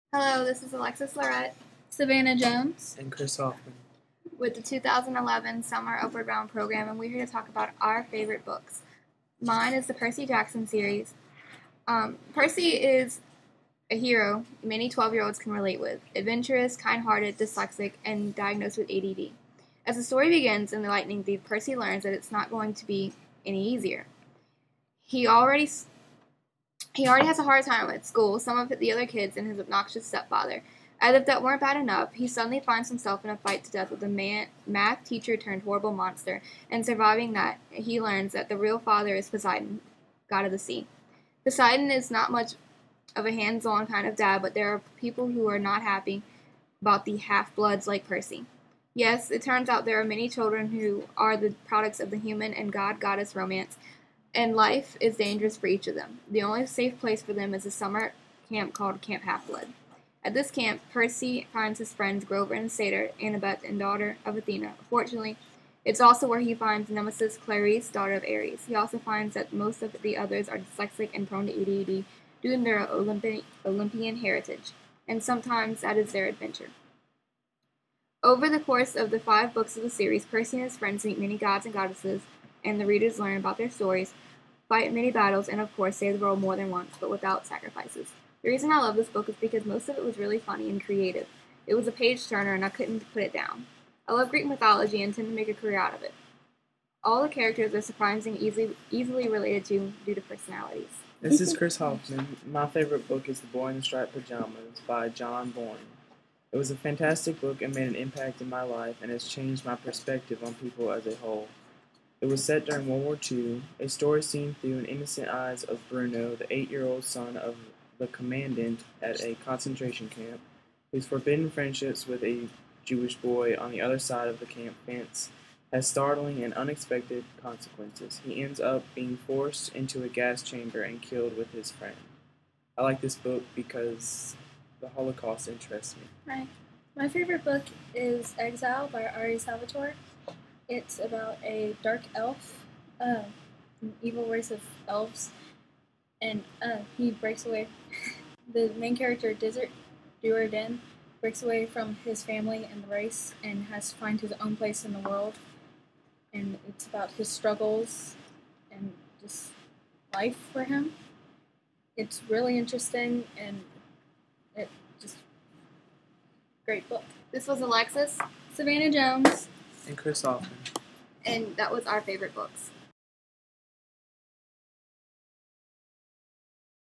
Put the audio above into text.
Hello, this is Alexis Lorette Savannah Jones. And Chris Hoffman. with the 2011 Summer Upward Bound program, and we're here to talk about our favorite books. Mine is the Percy Jackson series. Percy is a hero many 12-year-olds can relate with, adventurous, kind-hearted, dyslexic, and diagnosed with ADD. As the story begins in the Lightning Thief, Percy learns that it's not going to be any easier. He already has a hard time at school, some of the other kids, and his obnoxious stepfather. As if that weren't bad enough, he suddenly finds himself in a fight to death with a math teacher turned horrible monster, and surviving that, he learns that the real father is Poseidon, god of the sea. Poseidon is not much of a hands-on kind of dad, but there are people who are not happy about the half-bloods like Percy. Yes, it turns out there are many children who are the products of the human and god-goddess romance, and life is dangerous for each of them. The only safe place for them is a summer camp called Camp Half-Blood. At this camp, Percy finds his friends Grover and Satyr, Annabeth, and daughter of Athena. Fortunately, it's also where he finds Nemesis Clarice, daughter of Ares. He also finds that most of the others are dyslexic and prone to ADD due to their Olympian heritage, and sometimes that is their adventure. Over the course of the 5 books of the series, Percy and his friends meet many gods and goddesses, and the readers learn about their stories, fight many battles, and of course save the world more than once, but without sacrifices. The reason I love this book is because most of it was really funny and creative. It was a page-turner, and I couldn't put it down. I love Greek mythology and intend to make a career out of it. All the characters are surprisingly easily related to due to personalities. This is Chris Hoffman. My favorite book is The Boy in the Striped Pajamas by John Boyne. It was a fantastic book and made an impact in my life and has changed my perspective on people as a whole. It was set during World War II, a story seen through an innocent eyes of Bruno, the 8-year-old son of the commandant at a concentration camp, whose forbidden friendships with a Jewish boy on the other side of the camp fence has startling and unexpected consequences. He ends up being forced into a gas chamber and killed with his friend. I like this book because the Holocaust interests me. Right. My favorite book is Exile by Ari Salvatore. It's about a dark elf, an evil race of elves, and he breaks away. The main character, Desert Duerden, breaks away from his family and the race and has to find his own place in the world. And it's about his struggles and just life for him. It's really interesting and it just great book. This was Alexis, Savannah Jones. And Chris Hoffman. and that was our favorite books.